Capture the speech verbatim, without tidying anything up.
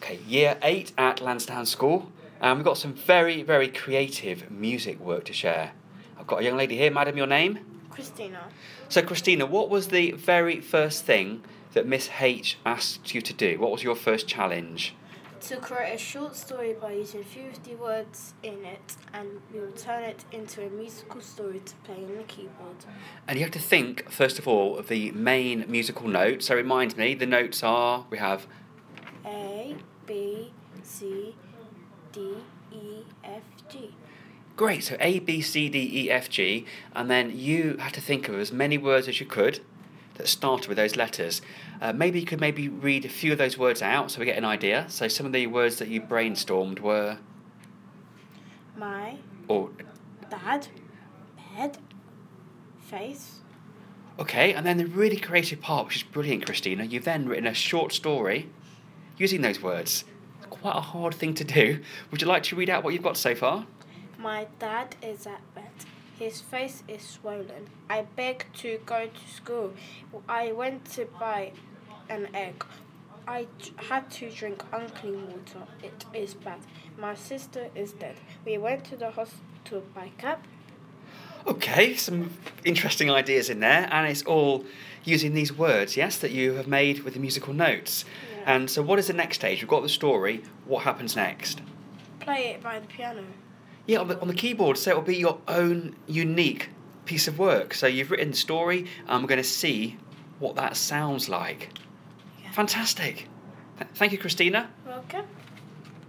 Okay, year eight at Lansdowne School. And we've got some very, very creative music work to share. I've got a young lady here. Madam, your name? Christina. So, Christina, what was the very first thing that Miss H asked you to do? What was your first challenge? To create a short story by using fifty words in it, and we will turn it into a musical story to play on the keyboard. And you have to think, first of all, of the main musical notes. So remind me, the notes are, we have... A, B, C, D, E, F, G. Great, so A, B, C, D, E, F, G, and then you had to think of as many words as you could that started with those letters. Uh, maybe you could maybe read a few of those words out so we get an idea. So some of the words that you brainstormed were... My, Or, dad, bed, face. okay, and then the really creative part, which is brilliant, Christina, you've then written a short story using those words. It's quite a hard thing to do. Would you like to read out what you've got so far? My dad is at bed. His face is swollen. I beg to go to school. I went to buy an egg. I d- had to drink unclean water. It is bad. My sister is dead. We went to the hospital by cab. Okay, some interesting ideas in there, and it's all using these words, yes, that you have made with the musical notes. Yeah. And so what is the next stage? We've got the story. What happens next? Play it by the piano. Yeah, on the, on the keyboard, so it'll be your own unique piece of work. So you've written the story, and we're going to see what that sounds like. Yeah. Fantastic. Th- Thank you, Christina. Welcome.